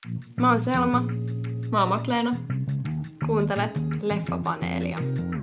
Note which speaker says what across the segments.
Speaker 1: Mä oon Selma.
Speaker 2: Mä oon Matleena.
Speaker 1: Kuuntelet Leffapaneelia.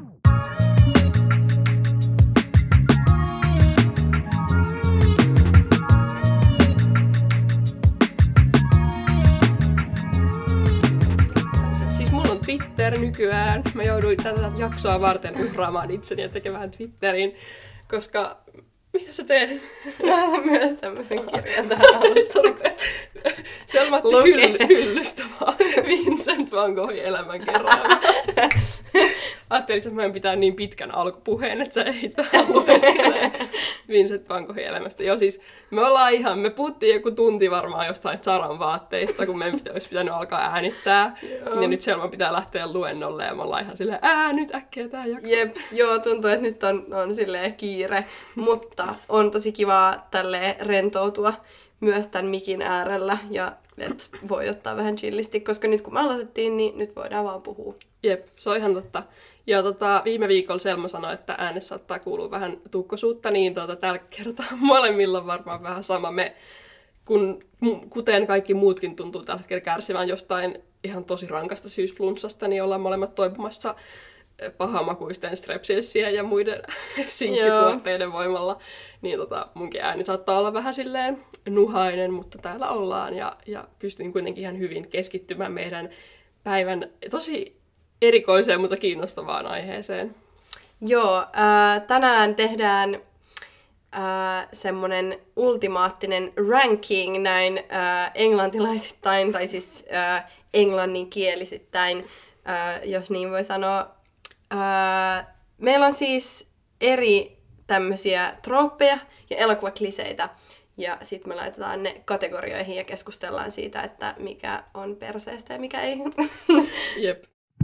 Speaker 2: Siis mulla on Twitter nykyään. Mä jouduin tätä jaksoa varten uhraamaan itseni ja tekemään Twitterin, koska... Mitä sä teet?
Speaker 1: Mä myös tämmösen kirjan tähän aluksi.
Speaker 2: Selma hyllystä vaan Vincent van Goghin elämänkerran. Ajattelin, että meidän pitää niin pitkän alkupuheen, että sä ehdit vähän lueskelee Vincent van Goghin elämästä. Joo, siis me puhuttiin joku tunti varmaan jostain Zaran vaatteista, kun meidän olisi pitänyt alkaa äänittää. Joo. Ja nyt Selma pitää lähteä luennolle ja me ollaan ihan silleen, nyt äkkiä tää jakso.
Speaker 1: Jep, joo, tuntuu, että nyt on silleen kiire, mutta on tosi kivaa tälleen rentoutua myös tämän mikin äärellä ja että voi ottaa vähän chillisti, koska nyt kun me aloitettiin, niin nyt voidaan vaan puhua.
Speaker 2: Jep, se on ihan totta. Ja viime viikolla Selma sanoi, että äänessä saattaa kuulua vähän tukkosuutta, niin tällä kertaa molemmilla on varmaan vähän sama. Kuten kaikki muutkin tuntuu tällä hetkellä kärsivän jostain ihan tosi rankasta syysflunssasta, niin ollaan molemmat toipumassa pahamakuisten strepsilsien ja muiden sinkkituotteiden voimalla. Niin munkin ääni saattaa olla vähän silleen nuhainen, mutta täällä ollaan ja pystyn kuitenkin ihan hyvin keskittymään meidän päivän tosi erikoiseen, mutta kiinnostavaan aiheeseen.
Speaker 1: Joo, tänään tehdään semmonen ultimaattinen ranking näin englantilaisittain, tai siis englanninkielisittäin, jos niin voi sanoa. Meillä on siis eri tämmöisiä trooppeja ja elokuvakliseitä, ja sitten me laitetaan ne kategorioihin ja keskustellaan siitä, että mikä on perseestä ja mikä ei.
Speaker 2: Jep.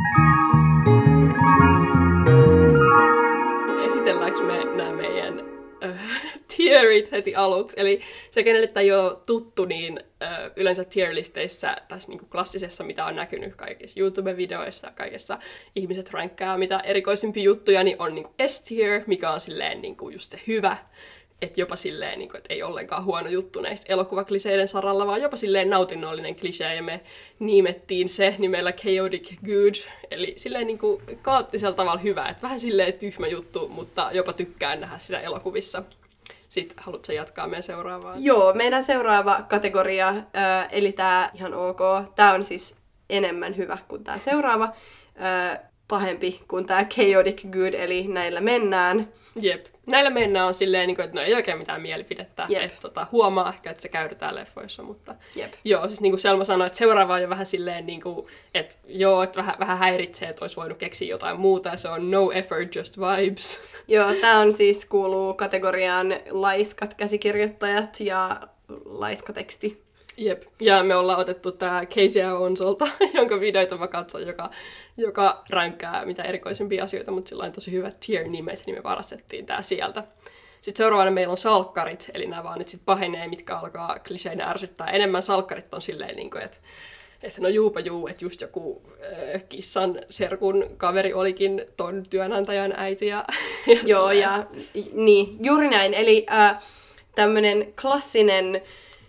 Speaker 2: Esitelläänkö me nämä meidän tierit heti aluksi? Eli se, kenelle tämä ei ole tuttu, niin yleensä tier-listeissä tässä niinku klassisessa, mitä on näkynyt kaikissa YouTube-videoissa ja kaikessa ihmiset rankkää mitä erikoisimpia juttuja, niin on niinku S-tier, mikä on silleen niinku just se hyvä. Että jopa silleen, niin kuin, että ei ollenkaan huono juttu näistä elokuvakliseiden saralla, vaan jopa silleen nautinnollinen klisee, ja me nimettiin se nimellä Chaotic Good, eli silleen niin kuin kaoottisella tavalla hyvä, että vähän silleen tyhmä juttu, mutta jopa tykkään nähdä sitä elokuvissa. Sitten haluatko jatkaa meidän seuraavaa?
Speaker 1: Joo, meidän seuraava kategoria, eli tämä ihan ok, tämä on siis enemmän hyvä kuin tämä seuraava, pahempi kuin tämä Chaotic Good, eli näillä mennään.
Speaker 2: Jep. Näillä mennään on silleen, että no ei oikein mitään mielipidettä. Että huomaa ehkä, että se käytetään leffoissa, mutta
Speaker 1: Jep.
Speaker 2: Joo, siis niin kuin Selma sanoi, että seuraava on jo vähän silleen, niin kuin, että joo, että vähän häiritsee, että olisi voinut keksiä jotain muuta, ja se on no effort, just vibes.
Speaker 1: Joo, tämä on siis kuuluu kategoriaan laiskat käsikirjoittajat ja laiskateksti.
Speaker 2: Jep, ja me ollaan otettu tää Casey Owensolta, jonka videoita mä katson, joka ränkkää mitä erikoisimpia asioita, mutta sillä on tosi hyvät tier-nimet, niin me varastettiin tää sieltä. Sitten seuraavana meillä on salkkarit, eli nämä vaan nyt sit pahenee, mitkä alkaa kliseinä ärsyttää. Enemmän salkkarit on silleen, niin että no juupa juu, että just joku kissan serkun kaveri olikin ton työnantajan äiti.
Speaker 1: Joo, ja niin, juuri näin. Eli tämmönen klassinen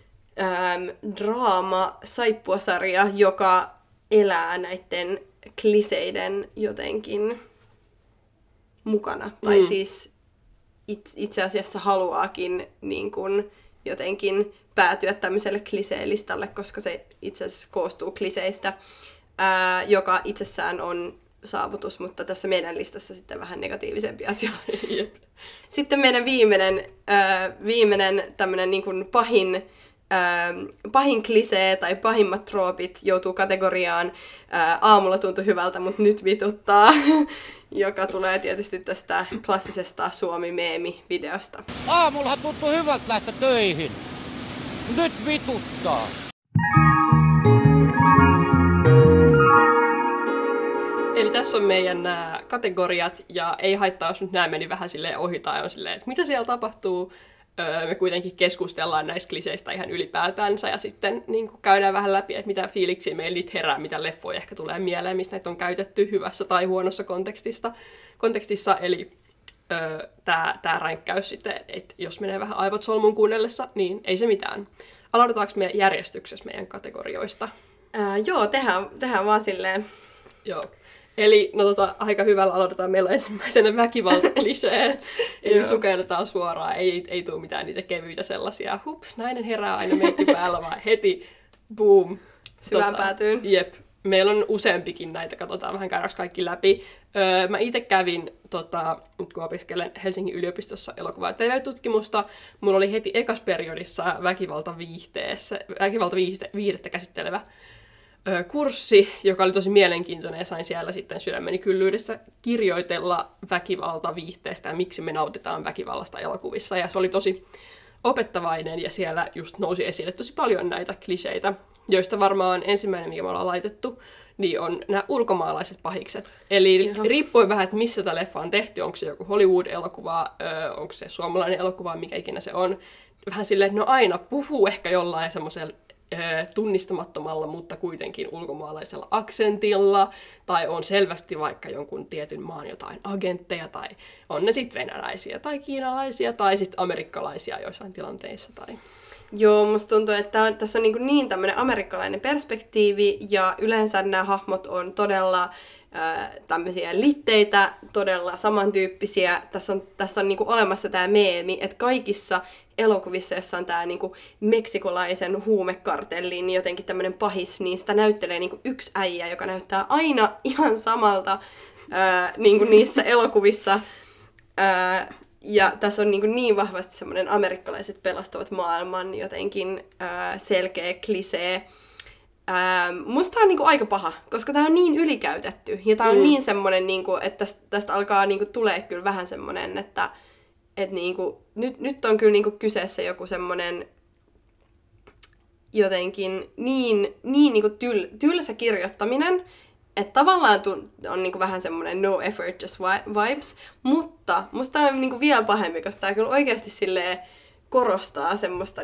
Speaker 1: draama, saippuasarja, joka elää näiden kliseiden jotenkin mukana. Tai siis itse asiassa haluaakin niin kun jotenkin päätyä tämmöiselle kliseelistalle, koska se itse asiassa koostuu kliseistä, joka itsessään on saavutus, mutta tässä meidän listassa sitten vähän negatiivisempi asia.
Speaker 2: Jep.
Speaker 1: Sitten meidän viimeinen tämmönen niin kuin pahin klisee tai pahimmat troopit joutuu kategoriaan aamulla tuntui hyvältä, mutta nyt vituttaa, joka tulee tietysti tästä klassisesta Suomi-meemi-videosta.
Speaker 3: Aamullahan tuntuu hyvältä lähteä töihin. Nyt vituttaa.
Speaker 2: Eli tässä on meidän nämä kategoriat, ja ei haittaa, jos nyt nämä meni vähän silleen ohi tai on silleen, että mitä siellä tapahtuu. Me kuitenkin keskustellaan näistä kliseistä ihan ylipäätänsä, ja sitten niin käydään vähän läpi, että mitä fiiliksiä meillä niistä herää, mitä leffoja ehkä tulee mieleen, missä näitä on käytetty hyvässä tai huonossa kontekstissa. Eli tämä ränkkäys sitten, että jos menee vähän aivot solmuun kuunnellessa, niin ei se mitään. Aloitetaanko me järjestyksessä meidän kategorioista?
Speaker 1: Joo, tehdään vaan silleen.
Speaker 2: Joo. Eli aika hyvällä aloitetaan. Meillä on ensimmäisenä väkivaltakliseet. Eli sukelletaan suoraan. Ei tule mitään niitä kevyitä sellaisia. Hups, nainen herää aina meikki päällä, vaan heti boom.
Speaker 1: Syvään päätyyn.
Speaker 2: Jep. Meillä on useampikin näitä. Katsotaan vähän käydäks kaikki läpi. Mä itse kävin, nyt kun opiskelen Helsingin yliopistossa elokuva- ja TV-tutkimusta, mulla oli heti ekas periodissa väkivaltaviihdettä käsittelevä kurssi, joka oli tosi mielenkiintoinen ja sain siellä sitten sydämeni kyllyydessä kirjoitella väkivaltaviihteestä ja miksi me nautitaan väkivallasta elokuvissa. Ja se oli tosi opettavainen ja siellä just nousi esille tosi paljon näitä kliseitä, joista varmaan ensimmäinen, mikä me ollaan laitettu, niin on nämä ulkomaalaiset pahikset. Eli riippuen vähän, että missä tämä leffa on tehty, onko se joku Hollywood-elokuva, onko se suomalainen elokuva, mikä ikinä se on. Vähän silleen, että no aina puhuu ehkä jollain semmoisella tunnistamattomalla, mutta kuitenkin ulkomaalaisella aksentilla, tai on selvästi vaikka jonkun tietyn maan jotain agentteja, tai on ne sitten venäläisiä, tai kiinalaisia, tai sitten amerikkalaisia joissain tilanteissa. Tai...
Speaker 1: Joo, musta tuntuu, että tässä on niin tämmöinen amerikkalainen perspektiivi, ja yleensä nämä hahmot on todella tämmöisiä litteitä, todella samantyyppisiä. Tästä on olemassa tämä meemi, että kaikissa elokuvissa, jossa on tämä meksikolaisen huumekartellin jotenkin tämmöinen pahis, niin sitä näyttelee yksi äijä, joka näyttää aina ihan samalta niissä elokuvissa. Ja tässä on niin vahvasti semmoinen amerikkalaiset pelastavat maailman jotenkin selkeä klisee. Musta on aika paha, koska tää on niin ylikäytetty. Ja tää on niin semmonen, että tästä alkaa tulee kyllä vähän semmonen, että nyt on kyllä kyseessä joku semmonen jotenkin niin tylsä kirjoittaminen, että tavallaan on vähän semmoinen no effort, just vibes, mutta musta on vielä pahempi, koska tää kyllä oikeasti silleen korostaa semmoista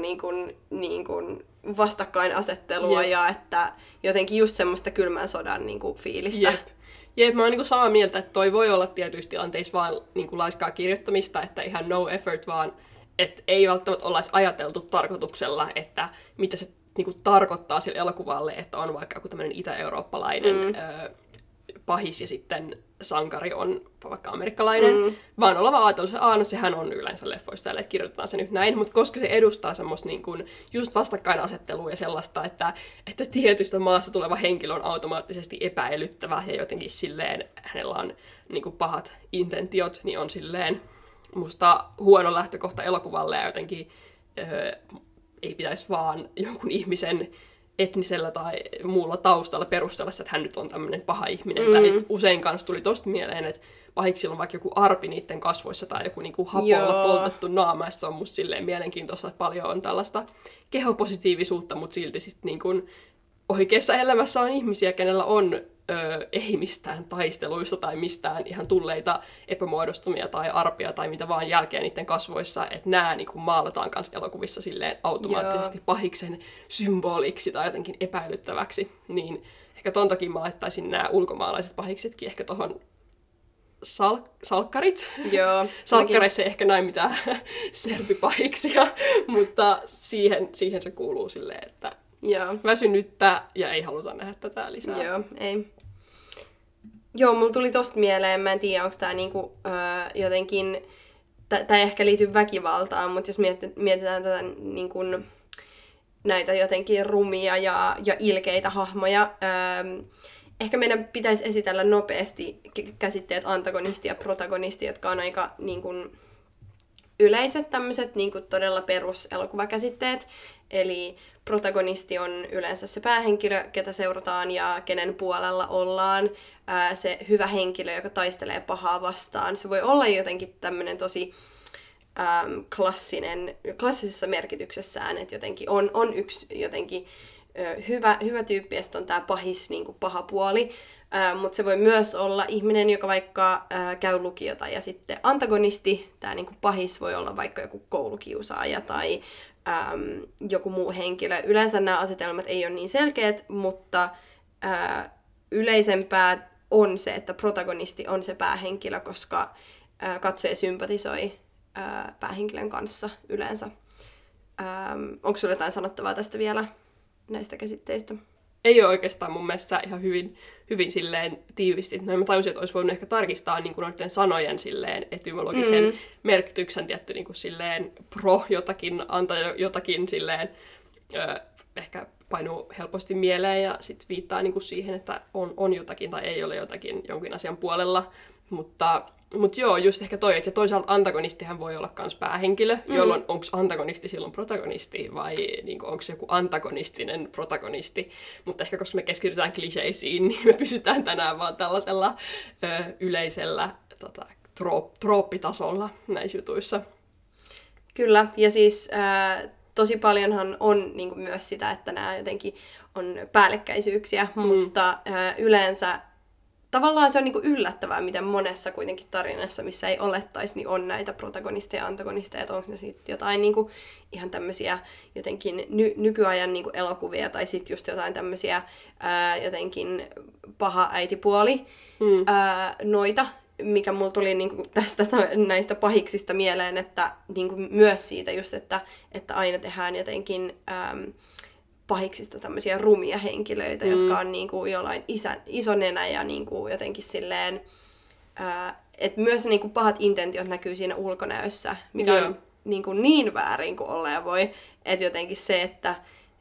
Speaker 1: vastakkainasettelua ja että jotenkin just semmoista kylmän sodan fiilistä.
Speaker 2: Jep, mä oon samaa mieltä, että toi voi olla tietyissä tilanteissa vaan laiskaa kirjoittamista, että ihan no effort, vaan että ei välttämättä ollaisi ajateltu tarkoituksella, että mitä se tarkoittaa sille elokuvalle, että on vaikka joku tämmöinen itä-eurooppalainen pahis ja sitten sankari on vaikka amerikkalainen, vaan olla vaan ajatellut, että no sehän on yleensä leffoista, että kirjoitetaan se nyt näin, mutta koska se edustaa semmoista just vastakkainasettelua ja sellaista, että tietystä maasta tuleva henkilö on automaattisesti epäilyttävä ja jotenkin silleen, hänellä on pahat intentiot, niin on silleen musta huono lähtökohta elokuvalle ja jotenkin ei pitäisi vaan jonkun ihmisen etnisellä tai muulla taustalla perustella, että hän nyt on tämmöinen paha ihminen. Tai usein kanssa tuli tosta mieleen, että pahiksilla on vaikka joku arpi niiden kasvoissa tai joku hapolla poltettu naama. Ja se on musta silleen mielenkiintoista, että paljon on tällaista kehopositiivisuutta, mutta silti sitten oikeassa elämässä on ihmisiä, kenellä on ei mistään taisteluista tai mistään ihan tulleita epämuodostumia tai arpia tai mitä vaan jälkeen niiden kasvoissa, että nämä maalataan myös elokuvissa silleen automaattisesti pahiksen symboliksi tai jotenkin epäilyttäväksi. Niin ehkä ton takia mä laittaisin nämä ulkomaalaiset pahiksetkin ehkä tohon salkkarit.
Speaker 1: Joo.
Speaker 2: Salkkareissa ei ehkä näin mitään serpipahiksia, mutta siihen se kuuluu silleen, että väsynyttä ja ei haluta nähdä tätä lisää.
Speaker 1: Joo, ei. Joo, mulla tuli tosta mieleen, mä en tiedä, onko tää jotenkin, tää ei ehkä liity väkivaltaan, mutta jos mietitään tätä näitä jotenkin rumia ja ilkeitä hahmoja, ehkä meidän pitäisi esitellä nopeasti käsitteet antagonisti ja protagonisti, jotka on aika yleiset tämmöiset todella peruselokuvakäsitteet. Eli protagonisti on yleensä se päähenkilö, ketä seurataan ja kenen puolella ollaan. Se hyvä henkilö, joka taistelee pahaa vastaan. Se voi olla jotenkin tämmöinen tosi klassisessa merkityksessään, että jotenkin on yksi jotenkin hyvä tyyppi ja sitten on tämä pahis, paha puoli. Mutta se voi myös olla ihminen, joka vaikka käy lukiota ja sitten antagonisti, tämä pahis voi olla vaikka joku koulukiusaaja tai joku muu henkilö. Yleensä nämä asetelmat ei ole niin selkeät, mutta yleisempää on se, että protagonisti on se päähenkilö, koska katsoja sympatisoi päähenkilön kanssa yleensä. Onko sinulla jotain sanottavaa tästä vielä näistä käsitteistä?
Speaker 2: ei ole oikeastaan mun mielestä ihan hyvin silleen tiivisti. No mä tajusin, että olisi voinut ehkä tarkistaa niin kuin noiden sanojen silleen etymologisen merkityksen, tietty niin kuin silleen pro jotakin, anta jotakin silleen, ehkä painuu helposti mieleen ja sitten viittaa niin kuin siihen, että on jotakin tai ei ole jotakin jonkin asian puolella. Mutta joo, just ehkä toi, että toisaalta antagonistihän voi olla myös päähenkilö, jolloin onko antagonisti silloin protagonisti vai niin onko se joku antagonistinen protagonisti. Mutta ehkä koska me keskitytään kliseisiin, niin me pysytään tänään vaan tällaisella yleisellä trooppitasolla näissä jutuissa.
Speaker 1: Kyllä, ja siis tosi paljonhan on niin kuin myös sitä, että nämä jotenkin on päällekkäisyyksiä, mutta yleensä tavallaan se on niin kuin yllättävää, miten monessa kuitenkin tarinassa, missä ei olettaisi, niin on näitä protagonisteja ja antagonisteja, että onko ne sitten jotain niin kuin ihan tämmöisiä jotenkin nykyajan niin kuin elokuvia, tai sitten just jotain tämmöisiä jotenkin paha äitipuoli noita, mikä mulla tuli niin kuin tästä näistä pahiksista mieleen, että niin kuin myös siitä just, että aina tehdään jotenkin pahiksista tämmöisiä rumia henkilöitä, jotka on niinku jollain iso nenä ja niinku jotenkin silleen, että myös niinku pahat intentiot näkyy siinä ulkonäössä, mikä on niinku niin väärin kuin olleen voi, että jotenkin se, että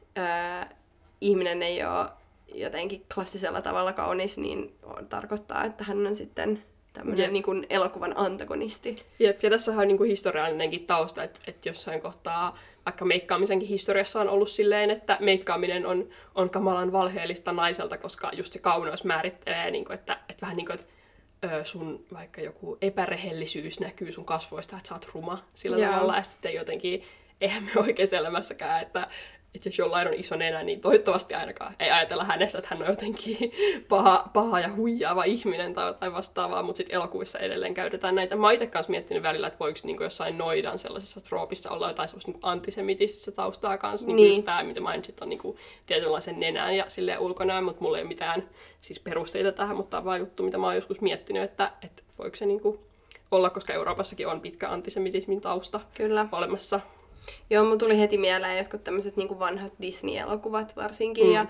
Speaker 1: ihminen ei ole jotenkin klassisella tavalla kaunis, niin tarkoittaa, että hän on sitten tämmöinen niinku elokuvan antagonisti.
Speaker 2: Jep, ja tässä on niinku historiallinenkin tausta, että jossain kohtaa vaikka meikkaamisenkin historiassa on ollut silleen, että meikkaaminen on kamalan valheellista naiselta, koska just se kauneus määrittelee, niin kuin, että vähän niin kuin, että sun vaikka joku epärehellisyys näkyy sun kasvoista, että sä oot ruma sillä tavalla, ja sitten jotenkin, eihän me oikeassa elämässäkään, että jos jollain on iso nenä, niin toivottavasti ainakaan ei ajatella hänessä, että hän on jotenkin paha ja huijaava ihminen tai vastaavaa, mutta sitten elokuvissa edelleen käytetään näitä. Mä oon itse kanssa miettinyt välillä, että voiko niinku jossain noidan sellaisessa troopissa olla jotain sellaista niinku antisemitististä taustaa kanssa. Niin. Just tämä, mitä mainitsit, on niinku tietynlaisen nenään ja silleen ulkonäön, mutta mulla ei ole mitään siis perusteita tähän, mutta on vaan juttu, mitä mä oon joskus miettinyt, että voiko se niinku olla, koska Euroopassakin on pitkä antisemitismin tausta olemassa.
Speaker 1: Joo, mun tuli heti mieleen jotkut tämmöiset niinku vanhat Disney-elokuvat varsinkin, ja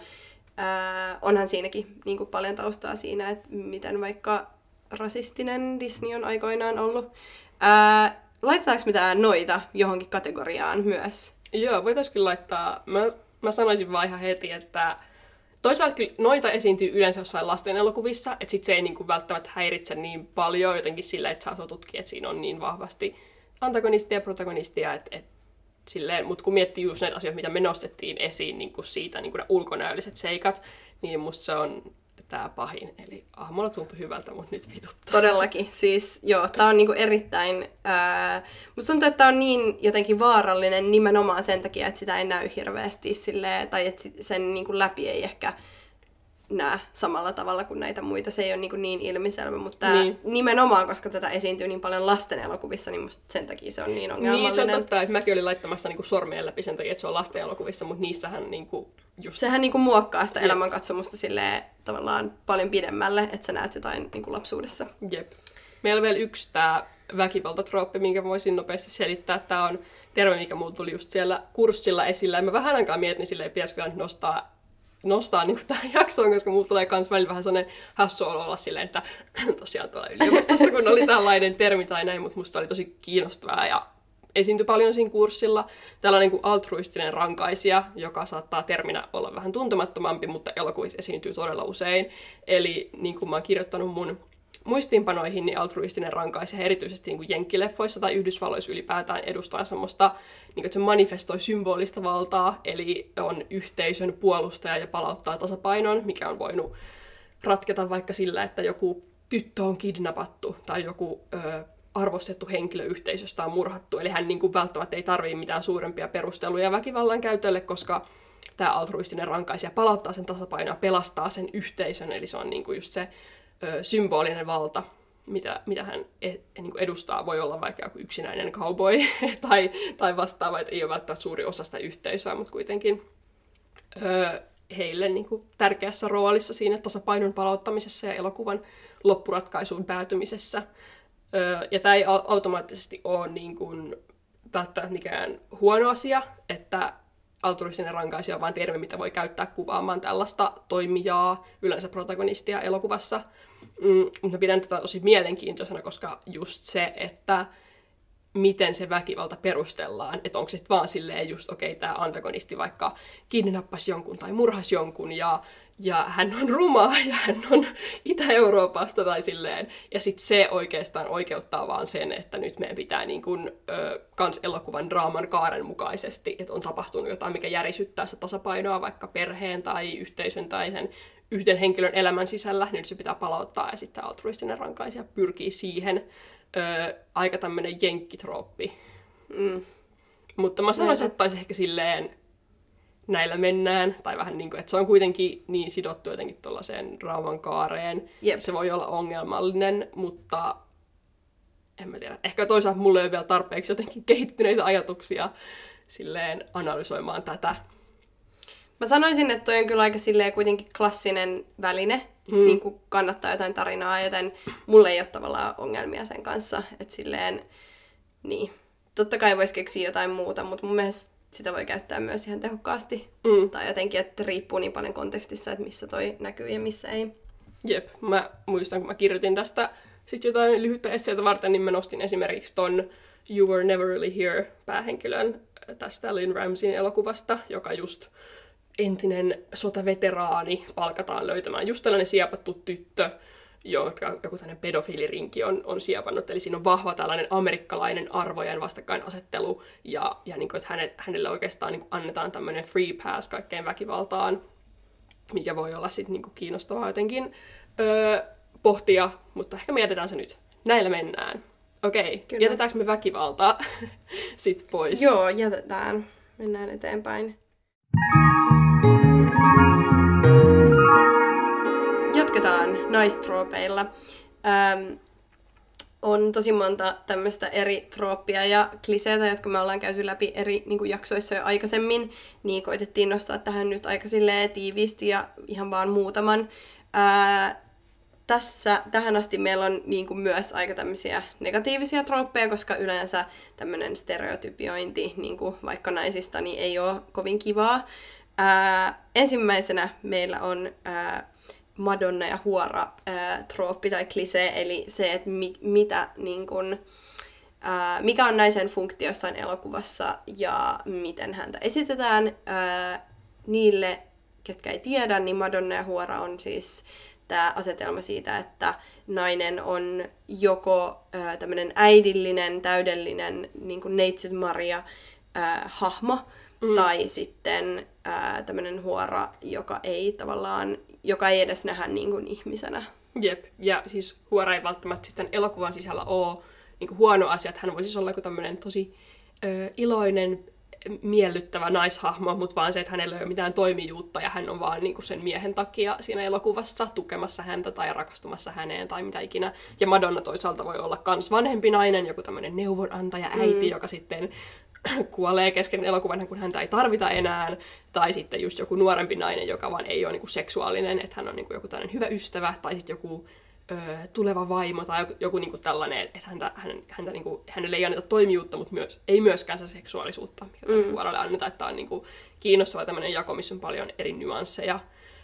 Speaker 1: onhan siinäkin niinku paljon taustaa siinä, että miten vaikka rasistinen Disney on aikoinaan ollut. Laitetaanko mitään noita johonkin kategoriaan myös?
Speaker 2: Joo, voitaisiin laittaa. Mä sanoisin vaan ihan heti, että toisaalta kyllä noita esiintyy yleensä jossain lasten elokuvissa, että sit se ei niinku välttämättä häiritse niin paljon jotenkin sillä, että saa tutkia, että siinä on niin vahvasti antagonistia ja protagonistia, mutta kun miettii just näitä asioita, mitä me nostettiin esiin niin kuin siitä, niin kuin ne ulkonäölliset seikat, niin musta se on tää pahin. Eli aamulla tuntui hyvältä, mutta nyt vituttaa.
Speaker 1: Todellakin. Siis joo, tää on niinku erittäin... musta tuntuu, että tää on niin jotenkin vaarallinen nimenomaan sen takia, että sitä ei näy hirveästi silleen, tai että sen niinku läpi ei ehkä näe samalla tavalla kuin näitä muita. Se ei ole niin ilmiselvä, mutta nimenomaan, koska tätä esiintyy niin paljon lasten elokuvissa, niin musta sen takia se on niin ongelmallinen.
Speaker 2: Niin, se on totta, että mäkin olin laittamassa niinku sormien läpi sen takia, että se on lasten elokuvissa, mutta niissähän niinku just...
Speaker 1: Sehän niinku muokkaa sitä elämänkatsomusta silleen tavallaan paljon pidemmälle, että sä näet jotain niinku lapsuudessa.
Speaker 2: Jep. Meillä on vielä yksi tää väkivaltatrooppi, minkä voisin nopeasti selittää. Tää on terve, mikä mulla tuli just siellä kurssilla esillä. Ja mä vähän aikaa mietin silleen, pitäisikö nyt nostaa niin tähän jaksoon, koska mulla tulee myös välillä vähän sellainen hassu olla silleen, että tosiaan tuolla yliopistossa, kun oli tällainen termi tai näin, mutta musta oli tosi kiinnostavaa ja esiintyi paljon siinä kurssilla. Tällainen kuin altruistinen rankaisija, joka saattaa terminä olla vähän tuntemattomampi, mutta elokuvissa esiintyy todella usein. Eli niin kuin mä oon kirjoittanut mun muistiinpanoihin, niin altruistinen rankaisija erityisesti niin kuin jenkkileffoissa tai Yhdysvalloissa ylipäätään edustaa semmoista, niin että se manifestoi symbolista valtaa, eli on yhteisön puolustaja ja palauttaa tasapainon, mikä on voinut ratketa vaikka sillä, että joku tyttö on kidnappattu tai joku arvostettu henkilö yhteisöstä on murhattu. Eli hän niin kuin välttämättä ei tarvitse mitään suurempia perusteluja väkivallan käytölle, koska tämä altruistinen rankaisija palauttaa sen tasapainon ja pelastaa sen yhteisön, eli se on niin kuin just se symbolinen valta, mitä hän niin kuin edustaa. Voi olla vaikka joku yksinäinen cowboy tai vastaava, että ei ole välttämättä suuri osa sitä yhteisöä, mutta kuitenkin heille niin kuin tärkeässä roolissa siinä tasapainon palauttamisessa ja elokuvan loppuratkaisuun päätymisessä. Ja tämä ei automaattisesti ole niin kuin välttämättä mikään huono asia, että altruistinen rankaisija on vaan termi, mitä voi käyttää kuvaamaan tällaista toimijaa, yleensä protagonistia elokuvassa. Mutta pidän tätä tosi mielenkiintoisena, koska just se, että miten se väkivalta perustellaan, että onko se vaan silleen just, okei, tämä antagonisti vaikka kidnappasi jonkun tai murhasi jonkun ja hän on ruma ja hän on Itä-Euroopasta tai silleen. Ja sitten se oikeastaan oikeuttaa vaan sen, että nyt meidän pitää niin kun, kans elokuvan draaman kaaren mukaisesti, että on tapahtunut jotain, mikä järisyttää sitä tasapainoa vaikka perheen tai yhteisön tai sen yhden henkilön elämän sisällä, niin se pitää palauttaa ja sitten altruistinen rankaisija pyrkii siihen. Aika tämmönen jenkkitrooppi. Mutta mä sanoisin, että taisi ehkä silleen näillä mennään, tai vähän niin kuin, että se on kuitenkin niin sidottu jotenkin tuollaiseen draaman kaareen.
Speaker 1: Jep.
Speaker 2: Se voi olla ongelmallinen, mutta en mä tiedä. Ehkä toisaalta mulla ei ole vielä tarpeeksi jotenkin kehittyneitä ajatuksia silleen analysoimaan tätä.
Speaker 1: Mä sanoisin, että toi on kyllä aika silleen kuitenkin klassinen väline, niin kuin kannattaa jotain tarinaa, joten mulla ei ole tavallaan ongelmia sen kanssa. Että silleen, niin. Totta kai voisi keksiä jotain muuta, mutta mun mielestä sitä voi käyttää myös ihan tehokkaasti. Tai jotenkin, että riippuu niin paljon kontekstissa, että missä toi näkyy ja missä ei.
Speaker 2: Jep, mä muistan, kun mä kirjoitin tästä sit jotain lyhyttä esseitä varten, niin mä nostin esimerkiksi ton You Were Never Really Here -päähenkilön tästä Lynn Ramseyn elokuvasta, joka just entinen sotaveteraani palkataan löytämään just tällainen siepattu tyttö, jotka joku tällainen pedofiilirinki on siepannut. Eli siinä on vahva tällainen amerikkalainen arvojen vastakkainasettelu, ja niin kuin, että hänelle oikeastaan niin kuin annetaan tämmöinen free pass kaikkeen väkivaltaan, mikä voi olla sitten niin kuin kiinnostavaa jotenkin pohtia, mutta ehkä me jätetään se nyt. Näillä mennään. Okei, jätetäänkö me väkivaltaa sit pois?
Speaker 1: Joo, jätetään. Mennään eteenpäin. Jatketaan naistroopeilla. On tosi monta tämmöistä eri trooppia ja kliseitä, jotka me ollaan käyty läpi eri niin kuin jaksoissa jo aikaisemmin, niin koitettiin nostaa tähän nyt aika silleen tiiviisti ja ihan vaan muutaman. Tähän asti meillä on niin kuin myös aika tämmöisiä negatiivisia trooppeja, koska yleensä tämmöinen stereotypiointi niin kuin vaikka naisista niin ei ole kovin kivaa. Ensimmäisenä meillä on Madonna ja huora trooppi tai klisee, eli se, että mikä on naisen funktio jossain elokuvassa ja miten häntä esitetään. Niille, ketkä ei tiedä, niin Madonna ja huora on siis tämä asetelma siitä, että nainen on joko tämmöinen äidillinen, täydellinen niin kuin neitsyt Maria hahmo, tai sitten tämmöinen huora, joka ei edes nähdä niin kuin ihmisenä.
Speaker 2: Jep, ja siis huora ei välttämättä sitten elokuvan sisällä ole niin kuin huono asia, että hän voi siis olla joku tämmöinen tosi iloinen, miellyttävä naishahmo, mutta vaan se, että hänellä ei ole mitään toimijuutta ja hän on vaan niin kuin sen miehen takia siinä elokuvassa tukemassa häntä tai rakastumassa häneen tai mitä ikinä. Ja Madonna toisaalta voi olla kans vanhempi nainen, joku tämmöinen neuvonantaja äiti, joka sitten kuolee kesken elokuvan, kun häntä ei tarvita enää, tai sitten just joku nuorempi nainen, joka vaan ei ole niinku seksuaalinen, että hän on niinku joku tällainen hyvä ystävä, tai sitten joku tuleva vaimo, tai joku niinku tällainen, että häntä niinku, hänelle ei anneta toimijuutta, mutta ei myöskään se seksuaalisuutta, mikä huoralle annetaan, että tämä on niinku kiinnostava tämmöinen jako, missä on paljon eri nyansseja.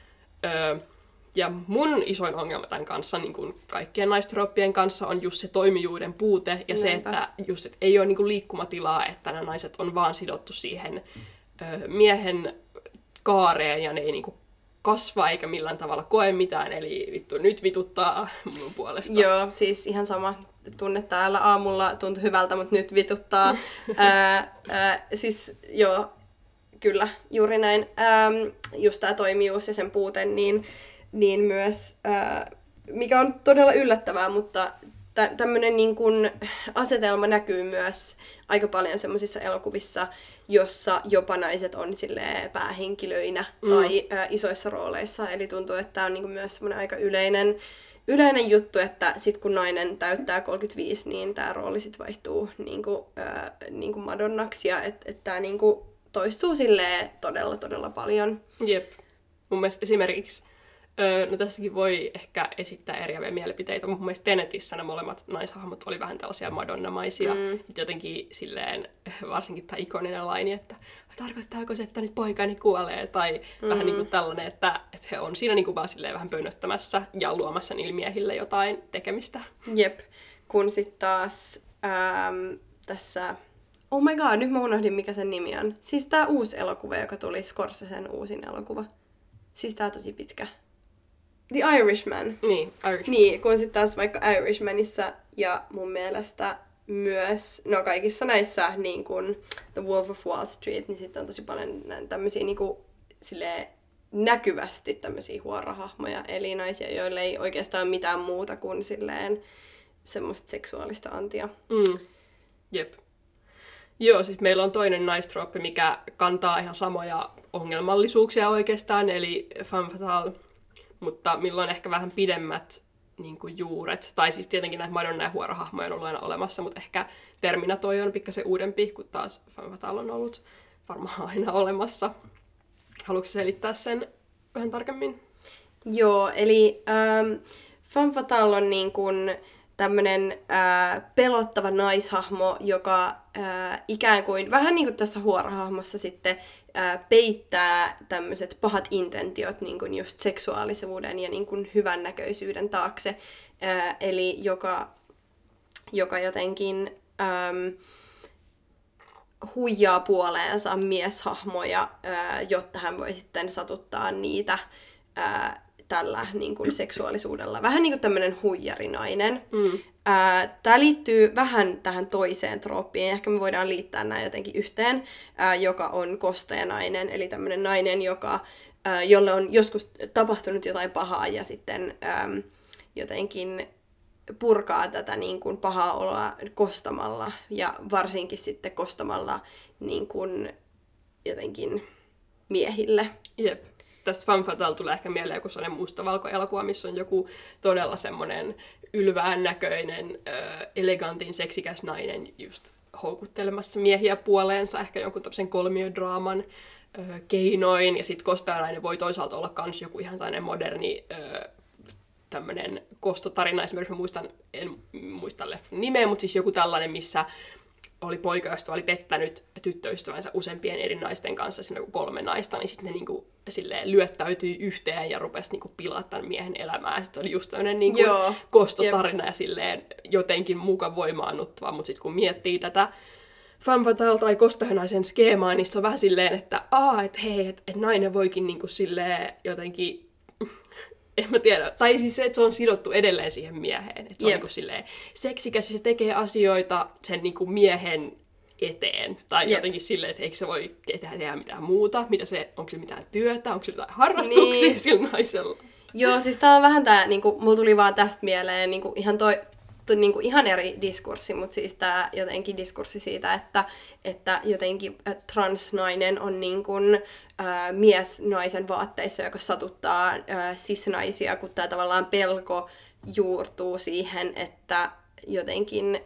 Speaker 2: Ja mun isoin ongelma tämän kanssa, niin kuin kaikkien naistrooppien kanssa, on just se toimijuuden puute ja se, että just, et ei ole niin kuin liikkumatilaa, että nämä naiset on vaan sidottu siihen miehen kaareen ja ne ei niin kuin kasva eikä millään tavalla koe mitään, eli vittu nyt vituttaa mun puolesta.
Speaker 1: Joo, siis ihan sama tunne täällä aamulla tuntui hyvältä, mutta nyt vituttaa. Siis joo, kyllä, juuri näin. Just tää toimijuus ja sen puute, niin myös, mikä on todella yllättävää, mutta tämmöinen niin kuin asetelma näkyy myös aika paljon semmoisissa elokuvissa, jossa jopa naiset on silleen päähenkilöinä tai isoissa rooleissa. Eli tuntuu, että tämä on niin kuin myös semmoinen aika yleinen juttu, että sit kun nainen täyttää 35, niin tämä rooli sit vaihtuu niin kuin Madonnaksi. Ja että tämä niin kuin toistuu silleen todella, todella paljon.
Speaker 2: Jep. Mun mielestä esimerkiksi No tässäkin voi ehkä esittää eriäviä mielipiteitä. Mun mielestä Tenetissä nämä molemmat naishahmot oli vähän tällaisia Madonna-maisia. Jotenkin silleen, varsinkin tämä ikoninen laini, että tarkoittaako se, että nyt poikani kuolee? Tai vähän niin kuin tällainen, että he on siinä niin kuin vaan silleen vähän pönöttämässä ja luomassa niille miehille jotain tekemistä.
Speaker 1: Jep, kun sitten taas tässä... Oh my god, nyt mä unohdin, mikä sen nimi on. Siis tää uusi elokuva, joka tuli, Scorsesen uusin elokuva. Siis tää tosi pitkä. The Irishman.
Speaker 2: Niin, Irishman.
Speaker 1: Niin, kun sitten taas vaikka Irishmanissa ja mun mielestä myös, no kaikissa näissä niin kuin The Wolf of Wall Street, niin sitten on tosi paljon tämmöisiä niin kuin, silleen, näkyvästi tämmöisiä huorahahmoja, eli naisia, joille ei oikeastaan ole mitään muuta kuin silleen semmoista seksuaalista antia.
Speaker 2: Jep. Joo, siis meillä on toinen naistrooppi, mikä kantaa ihan samoja ongelmallisuuksia oikeastaan, eli femme fatale, mutta millä on ehkä vähän pidemmät niin kuin juuret. Tai siis tietenkin näitä Madonna ja huorahahmoja on ollut aina olemassa, mutta ehkä terminä toi on pikkasen uudempi, kun taas femme fatale on ollut varmaan aina olemassa. Haluatko selittää sen vähän tarkemmin?
Speaker 1: Joo, eli femme fatale on niin kuin tämmönen pelottava naishahmo, joka ikään kuin, vähän niin kuin tässä huorahahmossa sitten, peittää tämmöiset pahat intentiot niin kuin just seksuaalisuuden ja niin kuin hyvännäköisyyden taakse. Eli joka jotenkin huijaa puoleensa mieshahmoja, jotta hän voi sitten satuttaa niitä tällä niin kuin seksuaalisuudella. Vähän niin kuin tämmöinen huijarinainen. Tämä liittyy vähän tähän toiseen trooppiin. Ehkä me voidaan liittää nämä jotenkin yhteen, joka on kosteanainen. Eli tämmöinen nainen, jolle on joskus tapahtunut jotain pahaa ja sitten jotenkin purkaa tätä niin kuin pahaa oloa kostamalla. Ja varsinkin sitten kostamalla niin kuin jotenkin miehille.
Speaker 2: Jep. Tästä femme fatale tulee ehkä mieleen joku sellainen mustavalko-elokuva, missä on joku todella semmoinen ylvään näköinen, elegantin, seksikäs nainen just houkuttelemassa miehiä puoleensa, ehkä jonkun tämmöisen kolmiodraaman keinoin, ja sitten kosteanainen voi toisaalta olla myös joku ihan tämmöinen moderni tämmöinen kostotarina. Esimerkiksi en muista leffan nimeä, mutta siis joku tällainen, missä oli poika, josta oli pettänyt tyttöystävänsä useampien eri naisten kanssa, siinä 3 naista, niin sitten ne niinku silleen lyöttäytyi yhteen ja rupesi niinku pilaa tämän miehen elämää. Ja sitten oli just tämmöinen niinku kostotarina ja silleen jotenkin muka voimaannuttava, mutta sitten kun miettii tätä femme fatale tai kosteanaisen skeemaa, niin se on vähän silleen, että hei, että nainen voikin niinku silleen jotenkin, en mä tiedä, tai siis se, että se on sidottu edelleen siihen mieheen. Että se on niinku silleen seksikäs ja se tekee asioita sen niinku miehen eteen. Tai jotenkin silleen, että eikö se voi tehdä mitään muuta. Onko se mitään työtä, onko se jotain harrastuksia sillä naisella?
Speaker 1: Joo, siis tää on vähän tää, niinku, mulla tuli vaan tästä mieleen niinku, ihan eri diskurssi, mutta siis tää jotenkin diskurssi siitä, että jotenkin transnainen on niin kuin, mies naisen vaatteissa, joka satuttaa cis-naisia, kun tää tavallaan pelko juurtuu siihen, että jotenkin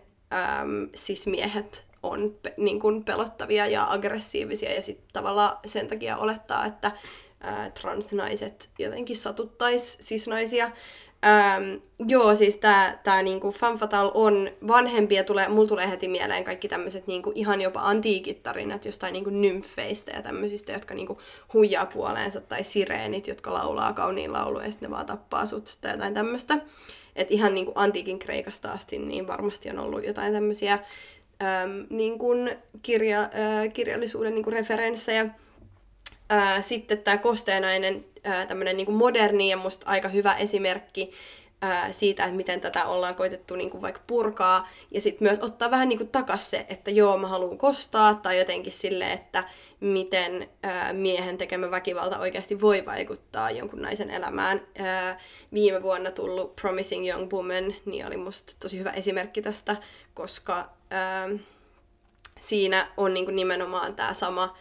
Speaker 1: cis-miehet on niin kuin pelottavia ja aggressiivisia ja sitten tavallaan sen takia olettaa, että transnaiset jotenkin satuttais cis-naisia. Joo, siis tää niinku femme fatale on vanhempi ja mulla tulee heti mieleen kaikki tämmöiset niinku ihan jopa antiikit tarinat jostain niinku nymfeistä ja tämmöisistä, jotka niinku huijaa puoleensa, tai sireenit, jotka laulaa kauniin lauluja ja sitten ne vaan tappaa sut tai jotain tämmöistä. Et ihan niinku antiikin Kreikasta asti niin varmasti on ollut jotain tämmöisiä niinku kirjallisuuden niinku referenssejä. Sitten tämä kosteanainen, tämmöinen niinku moderni ja musta aika hyvä esimerkki siitä, että miten tätä ollaan koitettu niinku vaikka purkaa. Ja sitten myös ottaa vähän niinku takas se, että joo, mä haluan kostaa, tai jotenkin sille, että miten miehen tekemä väkivalta oikeasti voi vaikuttaa jonkun naisen elämään. Viime vuonna tullut Promising Young Woman niin oli musta tosi hyvä esimerkki tästä, koska siinä on niinku nimenomaan tämä sama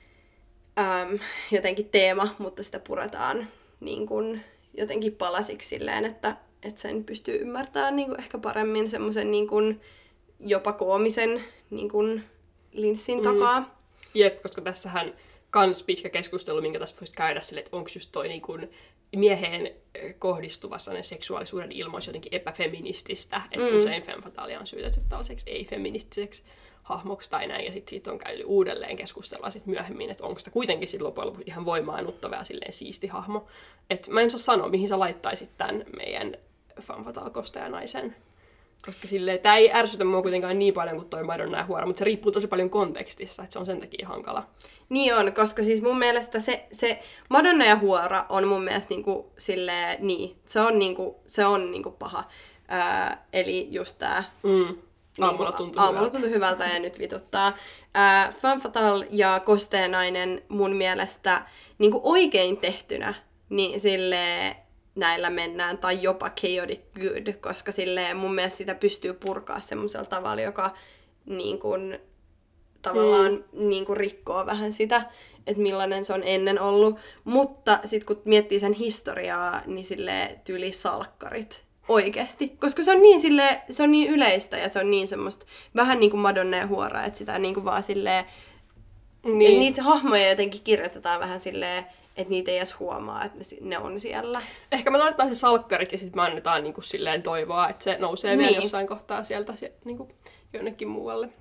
Speaker 1: jotenkin teema, mutta sitä puretaan niin kuin jotenkin palasiksi silleen, että sen pystyy ymmärtämään niin kuin ehkä paremmin semmoisen niin kuin jopa koomisen niin kuin linssin takaa.
Speaker 2: Jep, koska tässähän kans pitkä keskustelu, minkä tässä voisi käydä sille, että onko just toi niin kuin mieheen kohdistuva seksuaalisuuden ilmaus jotenkin epäfeminististä, että usein femme fatale on syytetty tällaiseksi ei-feministiseksi hahmoksi tai näin, ja sitten siitä on käyty uudelleen keskustelua sit myöhemmin, että onko sitä kuitenkin sit loppujen lopuksi ihan voimaannuttava ja silleen siisti hahmo. Et mä en saa sanoa, mihin sä laittaisit tämän meidän femme fatale kostajanaisen. Koska silleen, tää ei ärsytä mua kuitenkaan niin paljon kuin toi Madonna ja Huora, mutta se riippuu tosi paljon kontekstissa, että se on sen takia hankala.
Speaker 1: Niin on, koska siis mun mielestä se Madonna ja Huora on mun mielestä niinku silleen, se on niinku paha. Eli just tää... Aamulla tuntui hyvältä ja nyt vituttaa. Femme fatale ja kosteenainen mun mielestä niinku oikein tehtynä, niin silleen näillä mennään, tai jopa chaotic good, koska silleen mun mielestä sitä pystyy purkaa semmoisella tavalla, joka niin kuin, tavallaan niin kuin rikkoo vähän sitä, että millainen se on ennen ollut. Mutta sitten kun miettii sen historiaa, niin silleen tyyli salkkarit oikeesti. Koska se on niin, silleen, se on niin yleistä ja se on niin semmoista vähän niin kuin Madonna ja Huora, että sitä niin kuin vaan silleen, niin. Niitä hahmoja jotenkin kirjoitetaan vähän silleen, että niitä ei edes huomaa, että ne on siellä.
Speaker 2: Ehkä me laitetaan se salkkarit ja sitten me annetaan niin kuin silleen toivoa, että se nousee vielä jossain kohtaa sieltä niin kuin jonnekin muualle.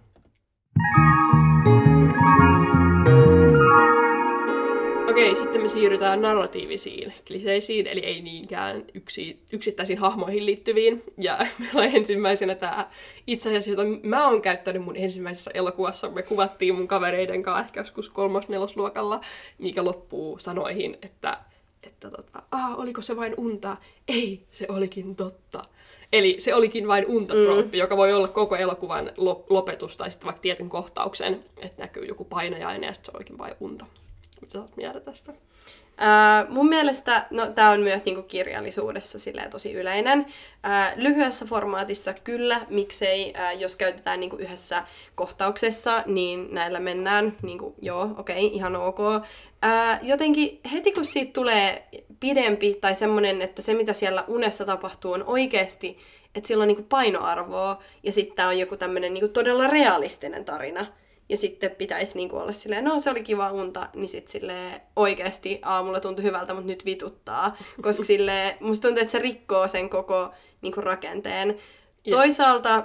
Speaker 2: Okei, sitten me siirrytään narratiivisiin kliseisiin, eli ei niinkään yksittäisiin hahmoihin liittyviin. Ja meillä on ensimmäisenä tämä itse asiassa, jota mä oon käyttänyt mun ensimmäisessä elokuvassa. Me kuvattiin mun kavereiden kanssa ehkä joskus 3.–4. luokalla, mikä loppuu sanoihin, että oliko se vain unta? Ei, se olikin totta. Eli se olikin vain unta-trooppi, joka voi olla koko elokuvan lopetus tai sitten vaikka tietyn kohtauksen, että näkyy joku painajainen ja sitten se olikin vain unta. Mitä sä oot mieltä tästä?
Speaker 1: Mun mielestä, tää on myös niinku kirjallisuudessa silleen tosi yleinen. Lyhyessä formaatissa kyllä, miksei, jos käytetään niinku yhdessä kohtauksessa, niin näillä mennään, niinku, ihan ok. Jotenkin heti kun siitä tulee pidempi tai semmonen, että se mitä siellä unessa tapahtuu on oikeesti, että sillä on niinku painoarvoa ja sitten on joku tämmönen niinku todella realistinen tarina. Ja sitten pitäisi niinku olla silleen, se oli kiva unta, niin sitten silleen oikeasti aamulla tuntui hyvältä, mutta nyt vituttaa. Koska silleen, musta tuntuu, että se rikkoo sen koko niinku rakenteen. Toisaalta,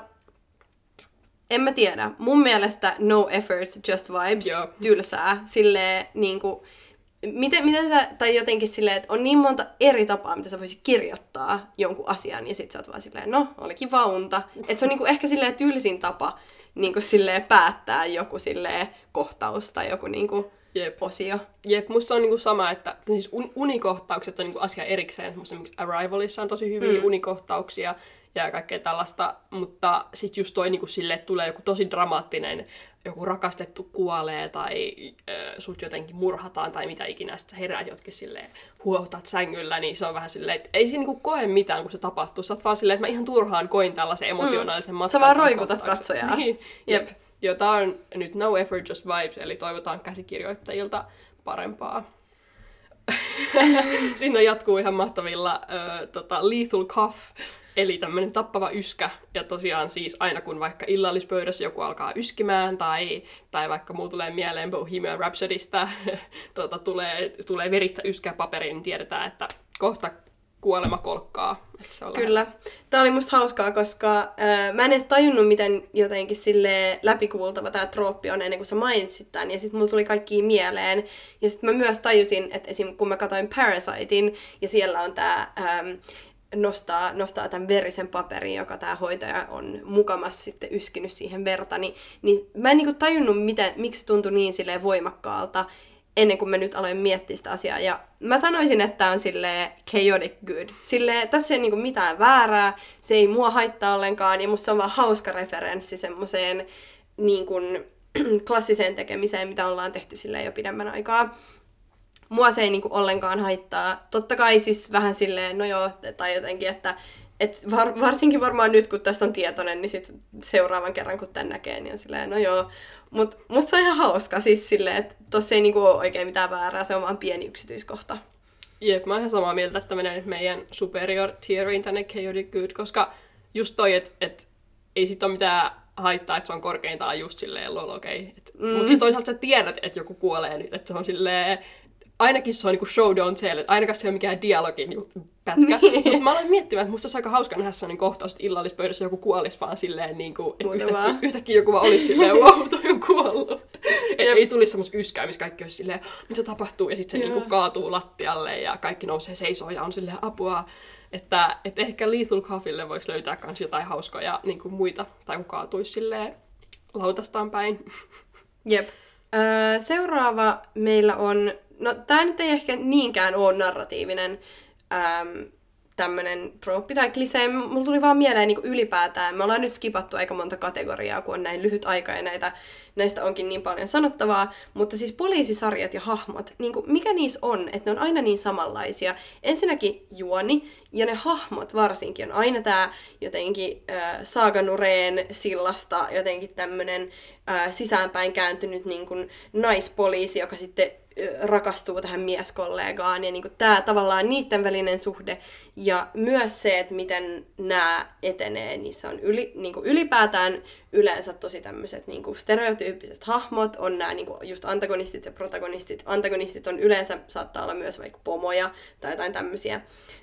Speaker 1: en mä tiedä, mun mielestä no effort, just vibes, tylsää. Silleen niinku, miten sä, tai jotenkin silleen, että on niin monta eri tapaa, mitä sä voisit kirjoittaa jonkun asian, ja sit sä oot vaan silleen, oli kiva unta. Että se on niinku ehkä silleen tylsin tapa, niinku silleen päättää joku silleen kohtaus tai joku niinku osio.
Speaker 2: Jep, musta on niinku sama, että siis unikohtaukset on niinku asia erikseen. Musta esimerkiksi Arrivalissa on tosi hyviä unikohtauksia ja kaikkea tällaista, mutta sit just toi niinku silleen, että tulee joku tosi dramaattinen, joku rakastettu kuolee tai sut jotenkin murhataan tai mitä ikinä, sit sä heräät jotkin silleen huohtat sängyllä, niin se on vähän silleen, että ei siinä niinku koe mitään, kun se tapahtuu. Sä oot vaan silleen, että mä ihan turhaan koin tällaisen emotionaalisen matkan.
Speaker 1: Sä vaan roikutat katsojaa.
Speaker 2: Niin. Jep. Jo, tää on nyt no effort, just vibes, eli toivotaan käsikirjoittajilta parempaa. Siinä jatkuu ihan mahtavilla lethal cough, eli tämmönen tappava yskä. Ja tosiaan siis aina kun vaikka illallispöydässä joku alkaa yskimään, tai vaikka muu tulee mieleen Bohemian Rhapsodysta, tulee verittä yskää paperiin, niin tiedetään, että kohta kuolema kolkkaa.
Speaker 1: Kyllä. Tää oli musta hauskaa, koska mä en edes tajunnut, miten jotenkin silleen läpikuultava tää trooppi on ennen kuin sä mainitsit tän. Ja sit mulla tuli kaikki mieleen. Ja sit mä myös tajusin, että esim. Kun mä katsoin Parasitein, ja siellä on tää nostaa tämän verisen paperin, joka tää hoitaja on mukamas sitten yskinyt siihen verta, niin mä en niinku tajunnut, miksi se tuntui niin silleen voimakkaalta, ennen kuin mä nyt aloin miettiä sitä asiaa. Ja mä sanoisin, että tää on silleen chaotic good. Silleen, tässä ei niinku mitään väärää, se ei mua haittaa ollenkaan, ja musta se on vaan hauska referenssi semmoseen niin kuin klassiseen tekemiseen, mitä ollaan tehty silleen jo pidemmän aikaa. Mua se ei niinku ollenkaan haittaa. Totta kai siis vähän silleen, tai jotenkin, että varsinkin varmaan nyt, kun tästä on tietoinen, niin sit seuraavan kerran, kun tän näkee, niin on silleen, Mut musta se on ihan hauska, siis silleen, että tossa ei niinku ole oikein mitään väärää, se on vaan pieni yksityiskohta.
Speaker 2: Jep, mä oon ihan samaa mieltä, että menee nyt meidän superior tieriin tänne chaotic good, koska just toi, että ei sit ole mitään haittaa, että se on korkeintaan just silleen okei. Mut sit toisaalta sä tiedät, että joku kuolee nyt, että se on silleen ainakin se on niinku show don't tell, että ainakaan se ei ole mikään dialogin pätkä. Mutta mä aloin miettimään, että musta olisi aika hauska nähdä sellainen kohtaus, että illallispöydässä joku kuolisi vaan silleen, niinku, että yhtäkkiä joku vaan olisi silleen, wow, toi on kuollut. Ei tulisi semmoista yskää, missä kaikki olisi silleen, mitä tapahtuu, ja sitten se niinku kaatuu lattialle ja kaikki nousee seisoo ja on silleen apua. Että ehkä Lethal Coffeelle voisi löytää myös jotain hauskoja niinku muita, tai kun kaatuisi silleen lautastaan päin.
Speaker 1: Jep. Seuraava meillä on, no tää nyt ei ehkä niinkään ole narratiivinen tämmönen trooppi tai klisee. Mulla tuli vaan mieleen niin ylipäätään. Me ollaan nyt skipattu aika monta kategoriaa, kun on näin lyhyt aika ja näistä onkin niin paljon sanottavaa. Mutta siis poliisisarjat ja hahmot, niin mikä niissä on, että ne on aina niin samanlaisia. Ensinnäkin juoni ja ne hahmot varsinkin on aina tää jotenkin Saga Noreen sillasta jotenkin tämmönen sisäänpäin kääntynyt niin kuin naispoliisi, joka sitten rakastuu tähän mieskollegaan ja niin kuin tämä tavallaan niiden välinen suhde ja myös se, että miten nämä etenee, niin se on niin kuin ylipäätään yleensä tosi tämmöiset niin kuin stereotyyppiset hahmot, on nämä niin kuin just antagonistit ja protagonistit. Antagonistit on yleensä, saattaa olla myös vaikka pomoja tai jotain tämmöisiä.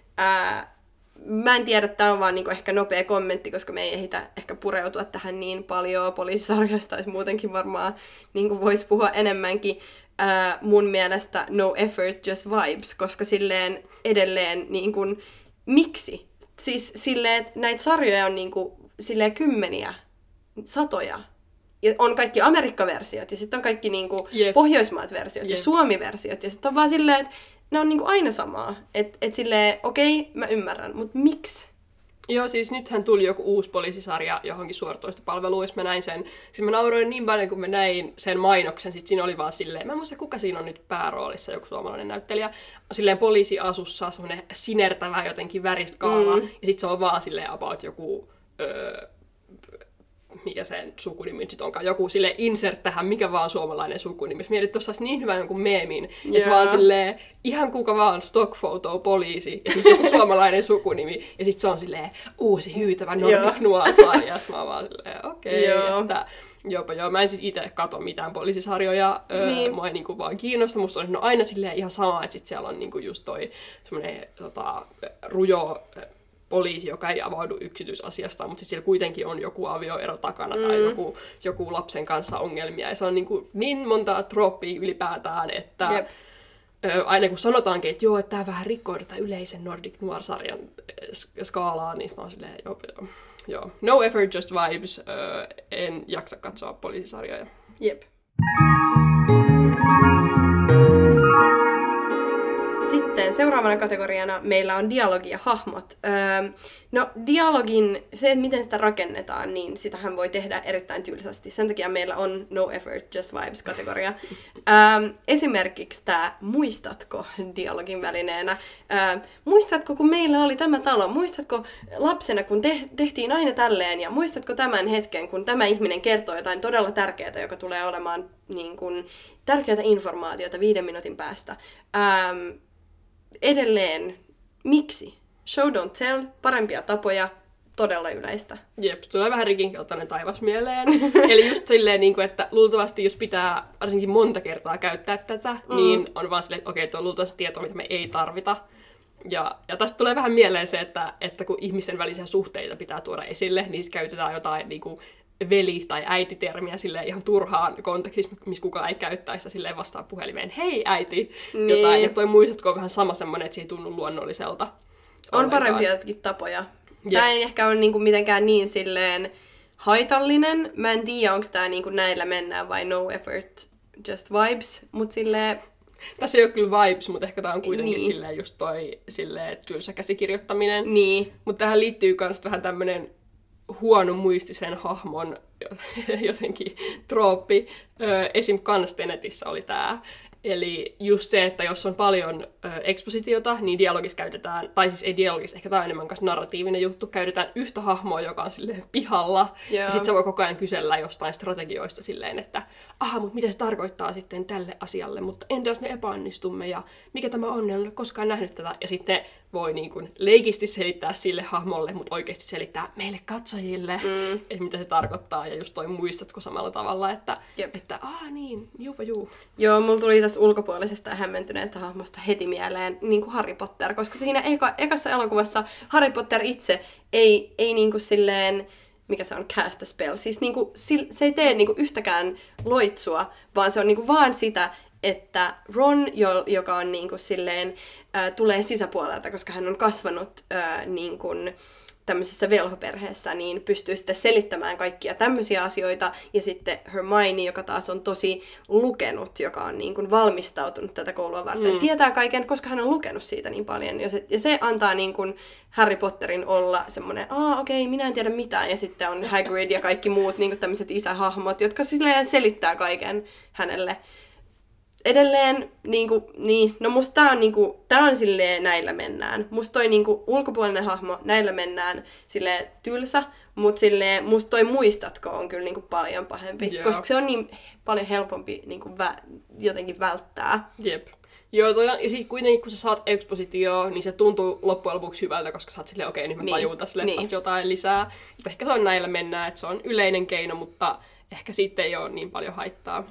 Speaker 1: Mä en tiedä, tämä on vaan niinku ehkä nopea kommentti, koska me ei ehditä ehkä pureutua tähän niin paljon. Poliisisarjoista olisi muutenkin varmaan niinku voisi puhua enemmänkin. Mun mielestä no effort, just vibes, koska silleen edelleen niinku, miksi? Siis silleen, että näitä sarjoja on niinku, silleen kymmeniä, satoja. Ja on kaikki Amerikka-versiot ja sitten on kaikki niinku, Pohjoismaat-versiot ja Suomi-versiot. Ja sitten on vaan silleen, että ne on niinku aina samaa. Että silleen, okei, mä ymmärrän, mutta miksi?
Speaker 2: Joo, siis nythän tuli joku uusi poliisisarja johonkin suoratoistopalveluun, jos mä näin sen. Siis mä nauroin niin paljon, kun mä näin sen mainoksen. Sitten siinä oli vaan silleen, mä en muista kuka siinä on nyt pääroolissa, joku suomalainen näyttelijä. Silleen poliisiasussa, semmoinen sinertävä jotenkin väristä kaala. Ja sitten se on vaan silleen about joku... mikä sen sukunimi nyt onkaan, joku sille insert tähän, mikä vaan suomalainen sukunimi. Mietit, tuossa olisi niin hyvä jonkun meemin, että vaan silleen, ihan kuka vaan stock photo poliisi, ja sitten joku suomalainen sukunimi, ja sitten se on silleen uusi hyytävä Nordic Noir-sarja. Mä oon vaan silleen, okei, että joo. Mä en siis itse katso mitään poliisisarjoja, mua ei niinku vaan kiinnosta. Musta on aina silleen ihan sama, että sit siellä on niinku just toi semmonen rujo poliisi, joka ei avaudu yksityisasiasta, mutta siellä kuitenkin on joku avioero takana tai joku lapsen kanssa ongelmia. Ja se on niin monta trooppia ylipäätään, että aina kun sanotaankin, että joo, että tämä vähän rikkoo tätä yleisen Nordic Noir-sarjan skaalaa, niin mä oon silleen, joo. No effort, just vibes. En jaksa katsoa poliisisarjoja.
Speaker 1: Jep. Sitten seuraavana kategoriana meillä on dialogi ja hahmot. No dialogin, se, että miten sitä rakennetaan, niin sitähän voi tehdä erittäin tylsästi. Sen takia meillä on no effort, just vibes kategoria. Esimerkiksi tämä muistatko dialogin välineenä. Muistatko, kun meillä oli tämä talo? Muistatko lapsena, kun tehtiin aina tälleen? Ja muistatko tämän hetken, kun tämä ihminen kertoo jotain todella tärkeää, joka tulee olemaan niin kuin, tärkeää informaatiota 5 minuutin päästä? Edelleen, miksi? Show don't tell, parempia tapoja, todella yleistä.
Speaker 2: Jep, tulee vähän rikinkeltainen taivas mieleen. Eli just silleen, että luultavasti jos pitää varsinkin monta kertaa käyttää tätä, niin on vaan silleen, että okei, tuo on luultavasti tietoa, mitä me ei tarvita. Ja tästä tulee vähän mieleen se, että kun ihmisten välisiä suhteita pitää tuoda esille, niin käytetään jotain veli- tai äiti-termiä silleen ihan turhaan kontekstissa, missä kukaan ei käyttäisi sitä silleen vastaan puhelimeen, hei äiti, jotain. Ja toi muistatko on vähän sama semmoinen, että se ei tunnu luonnolliselta.
Speaker 1: On parempiakin tapoja. Tämä ei ehkä ole mitenkään niin silleen haitallinen. Mä en tiedä, onko tämä näillä mennään vai no effort, just vibes, mutta silleen...
Speaker 2: Tässä ei ole kyllä vibes, mutta ehkä tämä on kuitenkin silleen just toi silleen tylsä käsikirjoittaminen.
Speaker 1: Niin.
Speaker 2: Mutta tähän liittyy myös vähän tämmöinen huono muistisen hahmon jotenkin trooppi. Esim. Kans Tenetissä oli tää. Eli just se, että jos on paljon ekspositiota, niin dialogissa käytetään, tai siis ei dialogissa, ehkä tämä on enemmän kanssa narratiivinen juttu, käytetään yhtä hahmoa, joka on silleen pihalla, ja sitten se voi koko ajan kysellä jostain strategioista silleen, että mutta mitä se tarkoittaa sitten tälle asialle, mutta entä jos me epäonnistumme, ja mikä tämä on, en ole koskaan nähnyt tätä, ja sitten ne voi niin kuin leikisti selittää sille hahmolle, mutta oikeasti selittää meille katsojille, että mitä se tarkoittaa, ja just toi muistatko samalla tavalla, että niin, juupa juu.
Speaker 1: Joo, mulla tuli sellaisesta ulkopuolisesta ja hämmentyneestä hahmosta heti mieleen niin kuin Harry Potter, koska siinä ekassa elokuvassa Harry Potter itse ei niin kuin silleen, mikä se on, cast a spell, siis niin kuin, se ei tee niin kuin yhtäkään loitsua, vaan se on niin kuin vaan sitä, että Ron, joka on niin kuin silleen, tulee sisäpuolelta, koska hän on kasvanut niin kuin tämmöisessä velhoperheessä, niin pystyy sitten selittämään kaikkia tämmöisiä asioita. Ja sitten Hermione, joka taas on tosi lukenut, joka on niin kuin valmistautunut tätä koulua varten, tietää kaiken, koska hän on lukenut siitä niin paljon. Ja se antaa niin kuin Harry Potterin olla semmoinen, okei, minä en tiedä mitään. Ja sitten on Hagrid ja kaikki muut niin kuin tämmöiset isähahmot, jotka silleen selittää kaiken hänelle. Edelleen, no musta tää on silleen näillä mennään. Musta toi ulkopuolinen hahmo, näillä mennään silleen tylsä, mut silleen musta toi muistatko on kyllä paljon pahempi, koska se on niin paljon helpompi jotenkin välttää.
Speaker 2: Jep. Joo, ja sit kuitenkin kun sä saat expositioa, niin se tuntuu loppujen lopuksi hyvältä, koska sä oot silleen, okei, nyt mä tajuun tässä leffasta jotain lisää. Et ehkä se on näillä mennään, että se on yleinen keino, mutta ehkä siitä ei ole niin paljon haittaa.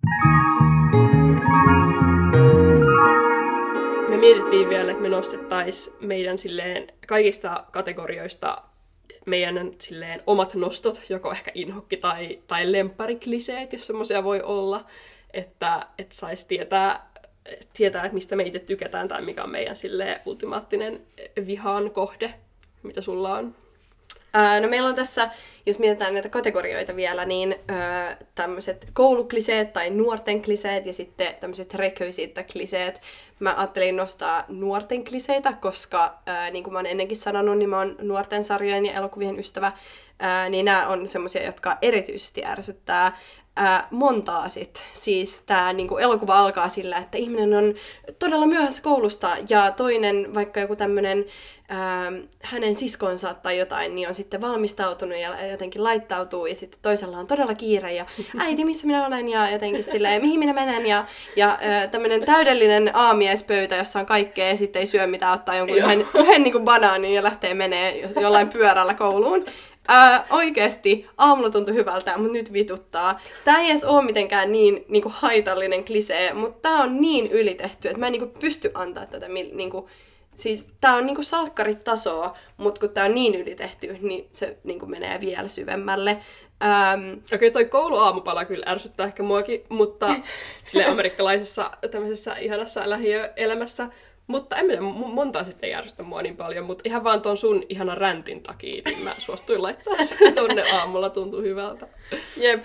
Speaker 2: Me mietittiin vielä, että me nostettaisiin meidän silleen kaikista kategorioista meidän silleen omat nostot, joko ehkä inhokki tai lempparikliseet, jos semmoisia voi olla, että saisi tietää, että mistä me itse tykätään tai mikä on meidän silleen ultimaattinen vihan kohde, mitä sulla on.
Speaker 1: No meillä on tässä, jos mietitään näitä kategorioita vielä, niin tämmöiset koulukliseet tai nuorten kliseet ja sitten tämmöiset requisite-kliseet. Mä ajattelin nostaa nuorten kliseitä, koska niin kuin mä oon ennenkin sanonut, niin mä oon nuorten sarjojen ja elokuvien ystävä. Niin nämä on semmoisia, jotka erityisesti ärsyttää. Montaa sit. Siis tää niinku elokuva alkaa sillä, että ihminen on todella myöhässä koulusta ja toinen, vaikka joku tämmönen hänen siskonsa tai jotain, niin on sitten valmistautunut ja jotenkin laittautuu ja sitten toisella on todella kiire ja äiti, missä minä olen ja jotenkin silleen, mihin minä menen ja tämmönen täydellinen aamiaispöytä, jossa on kaikkea ja sitten ei syö mitään, ottaa jonkun yhden niinku banaanin ja lähtee menee jollain pyörällä kouluun. Oikeesti aamulla tuntui hyvältä, mutta nyt vituttaa. Tää ei edes ole mitenkään niin haitallinen klisee, mutta tää on niin ylitehty, että mä en pysty antaa tätä siis tää on salkkaritasoa, mutta kun tää on niin ylitehty, niin se menee vielä syvemmälle.
Speaker 2: Okei, toi kouluaamupala kyllä ärsyttää ehkä muakin, mutta sille amerikkalaisessa tämmöisessä ihanassa lähiöelämässä. Mutta en tiedä, montaa sitten ei ärsytä mua niin paljon, mutta ihan vaan ton sun ihanan räntin takia, niin mä suostuin laittaa sen tonne aamulla, tuntuu hyvältä.
Speaker 1: Jep.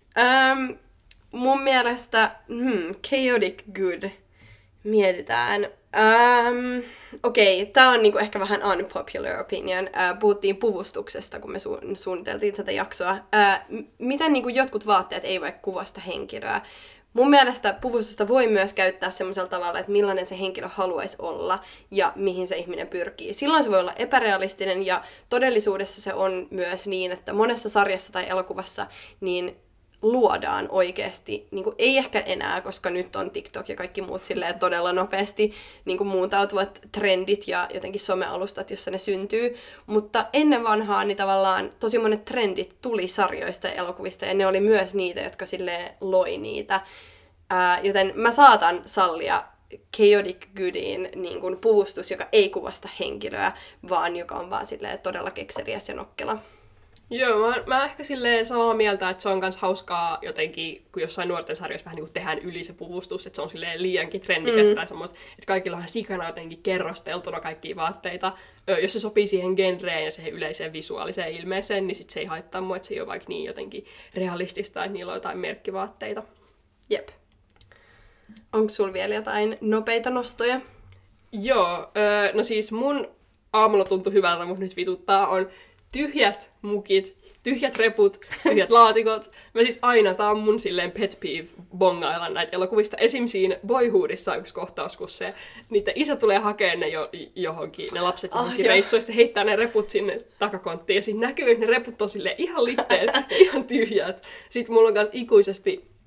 Speaker 1: Mun mielestä chaotic good. Mietitään. Okei, tää on ehkä vähän unpopular opinion. Puhuttiin puvustuksesta, kun me suunniteltiin tätä jaksoa. Miten jotkut vaatteet ei vaikka kuvasta henkilöä? Mun mielestä puvustusta voi myös käyttää semmoisella tavalla, että millainen se henkilö haluaisi olla ja mihin se ihminen pyrkii. Silloin se voi olla epärealistinen ja todellisuudessa se on myös niin, että monessa sarjassa tai elokuvassa niin luodaan oikeasti, ei ehkä enää, koska nyt on TikTok ja kaikki muut silleen todella nopeasti muuntautuvat trendit ja jotenkin somealustat, jossa ne syntyy. Mutta ennen vanhaa niin tavallaan tosi monet trendit tuli sarjoista ja elokuvista ja ne oli myös niitä, jotka silleen loi niitä. Joten mä saatan sallia chaotic goodin puvustus, joka ei kuvasta henkilöä, vaan joka on vaan silleen todella kekseliäs ja nokkela.
Speaker 2: Joo, mä ehkä silleen samaa mieltä, että se on kans hauskaa jotenkin, kun jossain nuorten sarjoissa vähän tehdään yli se puvustus, että se on silleen liiankin trendikästä ja semmoista, että kaikilla on sikana jotenkin kerrosteltuna kaikkia vaatteita. Jos se sopii siihen genreen ja siihen yleiseen visuaaliseen ilmeeseen, niin sit se ei haittaa mua, että se ei ole vaikka niin jotenkin realistista, että niillä on jotain merkkivaatteita.
Speaker 1: Jep. Onko sulla vielä jotain nopeita nostoja?
Speaker 2: Joo, no siis mun aamulla tuntui hyvältä, mutta nyt vituttaa on tyhjät mukit, tyhjät reput, tyhjät laatikot. Mä siis aina, tää on mun silleen pet peeve bongailla näitä elokuvista. Esim. Siinä Boyhoodissa yksi kohtaus, kun se, niiden isä tulee hakemaan ne johonkin, ne lapset johonkin reissuun, ja sitten heittää ne reput sinne takakonttiin, ja siinä näkyy, että ne reput on silleen ihan litteet, ihan tyhjät. Sitten mulla on myös ikuisesti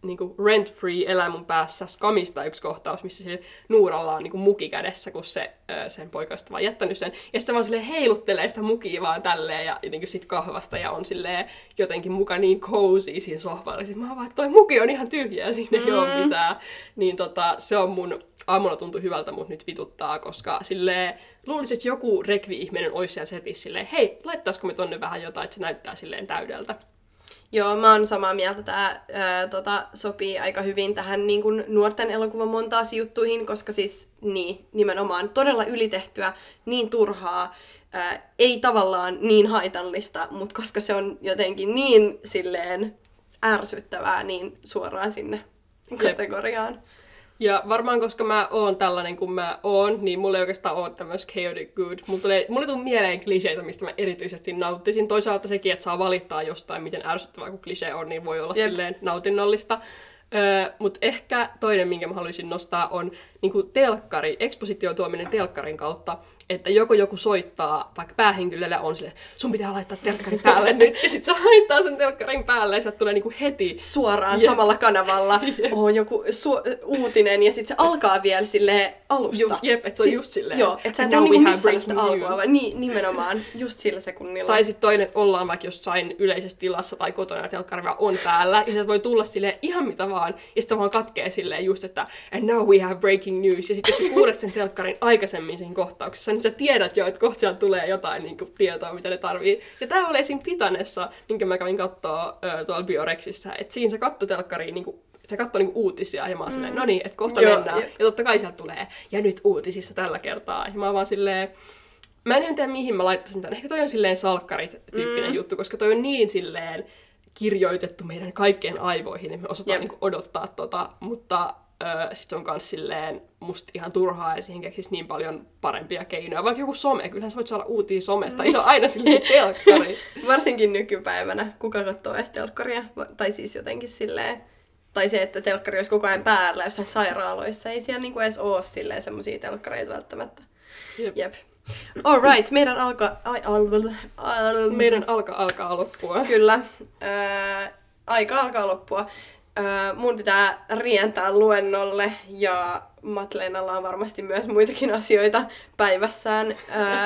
Speaker 2: niinku rent-free elää mun päässä Skamista yksi kohtaus, missä sille Nooralla on niinku muki kädessä, kun se sen poikaista vaan jättänyt sen. Ja sitten se vaan silleen heiluttelee sitä mukia vaan tälleen ja niinku sit kahvasta ja on silleen jotenkin muka niin cozy siinä sohvalla. Sitten mä vaan, että toi muki on ihan tyhjä ja siinä ei ole mitään. Niin se on mun aamulla tuntui hyvältä, mutta nyt vituttaa, koska silleen luulisin, että joku rekvi-ihminen olisi siellä setissä silleen, hei, laittaisiko me tonne vähän jotain, että se näyttää silleen täydeltä.
Speaker 1: Joo, mä oon samaa mieltä. Tää sopii aika hyvin tähän niin kuin nuorten elokuvan montaasi-juttuihin, koska siis nimenomaan todella ylitehtyä, niin turhaa, ei tavallaan niin haitallista, mutta koska se on jotenkin niin silleen ärsyttävää, niin suoraan sinne kategoriaan.
Speaker 2: Ja varmaan koska mä oon tällainen kuin mä oon, niin mulla ei oikeastaan ole tämmöistä chaotic good. Mulle tuli mieleen kliseitä, mistä mä erityisesti nauttisin. Toisaalta sekin, että saa valittaa jostain, miten ärsyttävää kuin klisee on, niin voi olla silleen nautinnollista. Mutta ehkä toinen, minkä mä haluaisin nostaa, on niinku telkkari, ekspositioon tuominen telkkarin kautta, että joku soittaa, vaikka päähenkilölle on silleen, sun pitää laittaa telkkari päälle nyt, ja sit se laittaa sen telkkarin päälle, ja sieltä tulee niinku heti
Speaker 1: suoraan samalla kanavalla on joku uutinen, ja sit se alkaa vielä silleen alusta.
Speaker 2: Että se on just silleen.
Speaker 1: Joo, että sä et ole niinku missään sitä alkua, vaan nimenomaan just sillä sekunnilla.
Speaker 2: Tai sit toinen, että ollaan vaikka jossain yleisessä tilassa tai kotona, ja telkkari vaan on päällä, ja sieltä voi tulla silleen ihan mitä vaan, ja sit se vaan katkee silleen just, että and now we have breaking news, ja sit jos sä kuulet sen telkkarin aikaisemmin siinä kohtauksessa, niin sä tiedät jo, että kohta sieltä tulee jotain niin kuin, tietoa, mitä ne tarvii. Ja tää oli esim. Titanessa, minkä mä kävin kattoo tuolla Biorexissä, että siinä se katsoi telkkariin, niin kuin, se katsoi niin kuin, uutisia, ja mä oon silleen, no niin, että kohta mennään. Ja totta kai sieltä tulee, ja nyt uutisissa tällä kertaa. Ja mä oon vaan silleen, mä en tiedä mihin mä laittaisin tän. Ehkä toi on silleen salkkarit-tyyppinen juttu, koska toi on niin silleen kirjoitettu meidän kaikkien aivoihin, että me osataan niin kuin, odottaa mutta sit se on kans silleen musta ihan turhaa ja siihen keksisi niin paljon parempia keinoja. Vaikka joku some, kyllähän sä voit saada uutia somesta, ei se ole aina silleen telkkari.
Speaker 1: Varsinkin nykypäivänä, kuka katsoo edes telkkaria, tai siis jotenkin silleen, tai se, että telkkari olisi koko ajan päällä jossain sairaaloissa, ei siellä niinku edes oo silleen semmosia telkkareita välttämättä. Jep. Alright, meidän
Speaker 2: alkaa loppua.
Speaker 1: Kyllä, aika alkaa loppua. Mun pitää rientää luennolle ja Matleenalla on varmasti myös muitakin asioita päivässään.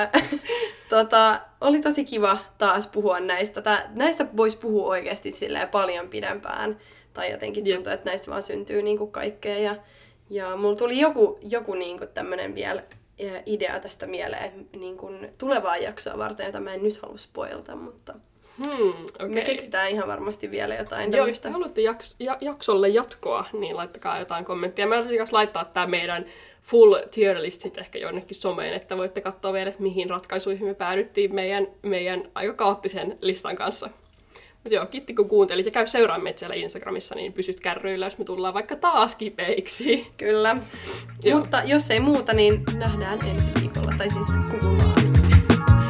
Speaker 1: Oli tosi kiva taas puhua näistä. Näistä voisi puhua oikeasti paljon pidempään. Tai jotenkin tuntuu, että näistä vaan syntyy niinku kaikkea. Ja mulla tuli joku niinku tämmönen vielä idea tästä mieleen niinku tulevaa jaksoa varten, jota mä en nyt halua spoilata, mutta
Speaker 2: Okay.
Speaker 1: Me keksitään ihan varmasti vielä jotain.
Speaker 2: Joo, jos te haluatte jaksolle jatkoa, niin laittakaa jotain kommenttia. Mä haluaisin laittaa tää meidän full tier listit ehkä jonnekin someen, että voitte katsoa vielä, että mihin ratkaisuihin me päädyttiin meidän aika kaoottisen listan kanssa. Mutta joo, kiitti kun kuuntelit ja käy seuraamaan meitä siellä Instagramissa, niin pysyt kärryillä, jos me tullaan vaikka taas kipeiksi.
Speaker 1: Kyllä. Mutta jos ei muuta, niin nähdään ensi viikolla. Tai siis kuullaan.